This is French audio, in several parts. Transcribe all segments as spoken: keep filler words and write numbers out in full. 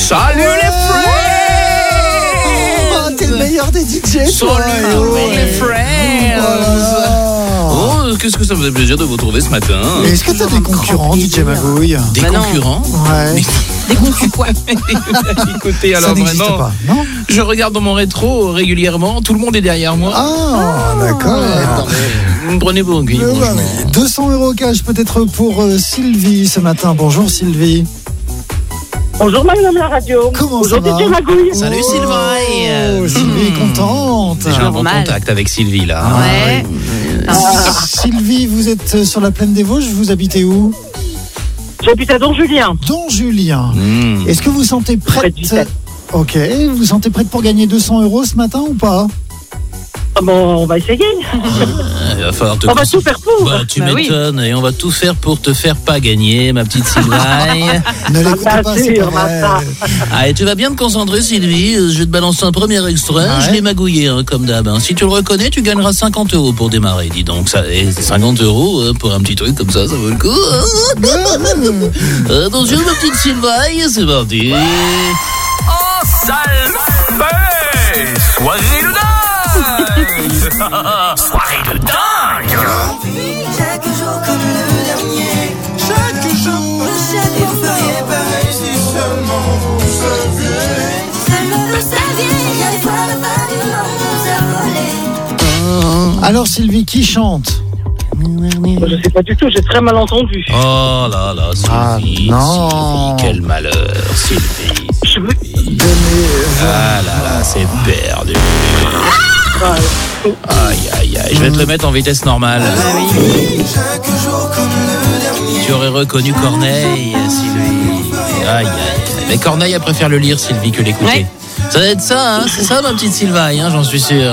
Salut ouais. les friends. Oh, t'es le meilleur des D J. Salut oh, les friends. Oh, qu'est-ce que ça me fait plaisir de vous retrouver ce matin. Est-ce que t'as des concurrents, D J Magouille? Des bah concurrents ouais. Mais... Des concurrents quoi? Écoutez, alors ça vraiment, pas, non je regarde dans mon rétro régulièrement, tout le monde est derrière moi. Ah, ah d'accord. Vous me prenez pour qui? euh, bah, deux cents euros cash peut-être pour euh, Sylvie ce matin. Bonjour Sylvie. Bonjour madame la radio. Comment Bonjour ça va? D J Magouille. Salut oh, Sylvie. Oh, Sylvie est contente. J'ai un bon contact avec Sylvie là. Ah, ouais. Ah. Sylvie, vous êtes sur la plaine des Vosges, vous habitez où? J'habite à Don Julien. Don Julien. Mmh. Est-ce que vous sentez prête? Ok, vous sentez prête pour gagner deux cents euros ce matin ou pas? Ah bon, on va essayer. Euh, il va falloir te on va tout faire pour. Bah, tu bah m'étonnes, oui. Et on va tout faire pour te faire pas gagner, ma petite Sylvie. Ne l'écoutez ah, pas, sûr, c'est pas Allez, tu vas bien te concentrer, Sylvie. Je vais te balancer un premier extrait. Ah ouais. Je l'ai magouillé, hein, comme d'hab. Hein. Si tu le reconnais, tu gagneras cinquante euros pour démarrer, dis donc. Ça, et cinquante euros hein, pour un petit truc comme ça, ça vaut le coup. Attention, ma petite Sylvie, c'est parti. Oh, sale soirée de dingue. Soirée de dingue. Chaque jour comme le dernier. Chaque jour chaque vous feriez pareil si seulement vous saviez. Seulement vous saviez. Il y a des fois le bas du monde nous a volé. Alors Sylvie, qui chante? Je sais pas du tout, j'ai très mal entendu. Oh là là, Sylvie, ah, non. Sylvie, quel malheur, Sylvie. Je veux... Ah là là, c'est perdu. Aïe aïe aïe, je vais te le mettre en vitesse normale. Chaque jour comme le dernier. Tu aurais reconnu Corneille, Sylvie. Aïe aïe. Mais Corneille, elle préfère le lire, Sylvie, que l'écouter. Ouais. Ça doit être ça, hein, c'est ça ma petite Sylvie, hein, j'en suis sûr.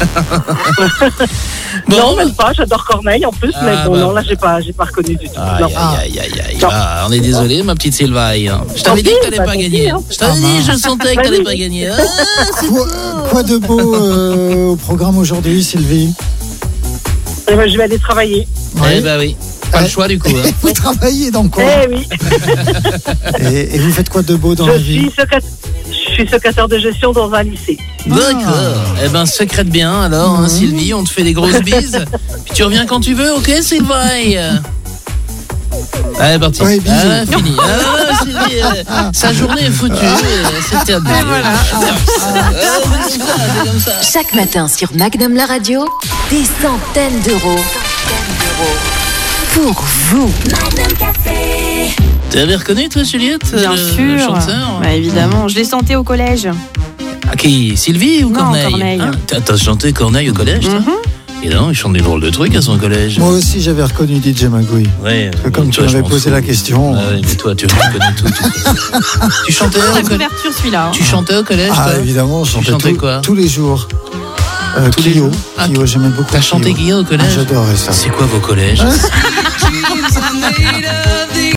Bon, non, même pas, j'adore Corneille en plus, ah, mais bon, bah, non, là, j'ai pas, j'ai pas reconnu du tout. Aïe, aïe, aïe, aïe, ah, on est désolé, ma petite Sylvie. Hein. Je t'avais dit que t'allais bah, pas gagner. Hein. Je t'avais ah, dit, je sentais que t'allais pas gagner. Ah, quoi, quoi de beau euh, au programme aujourd'hui, Sylvie? Eh ben, je vais aller travailler. Ouais. Eh bah oui. Pas eh, le choix du coup. Hein. Vous travaillez dans quoi? Eh oui. et, et vous faites quoi de beau dans je la vie? suis secrétaire, je suis secrétaire de gestion dans un lycée. D'accord. Ah. Eh ben, secrète bien alors, mmh. hein, Sylvie, on te fait des grosses bises. Puis tu reviens quand tu veux, ok, Sylvie? Allez, parti. Ouais, ah, fini. Ah, Sylvie, euh, sa journée est foutue. C'est terminé. Voilà. C'est comme ça. Chaque matin sur Magnum la radio, des centaines d'euros pour vous. Magnum Café. Tu avais reconnu, toi, Juliette? Bien le, sûr. Le chanteur? Bah, évidemment. Je l'ai chanté au collège. Ah, qui? Sylvie ou non, Corneille? Corneille. Hein, t'as, t'as chanté Corneille au collège, toi? Mm-hmm. Et non, il chante des drôles de trucs à son collège. Moi aussi, j'avais reconnu D J Magouille. Ouais. Comme tu m'avais posé fous. la question. Ah ouais, mais toi, tu reconnais tout. Tu, tu chantais au collège? couverture, celui-là. Hein. Tu chantais au collège, ah, toi? Évidemment, je chantais chantais tout, quoi? tous les jours. Euh, tous Kyo, les jours. Ah, Kyo, j'aimais beaucoup. T'as chanté Kyo au collège? Ah, j'adorais ça. C'est quoi vos collèges?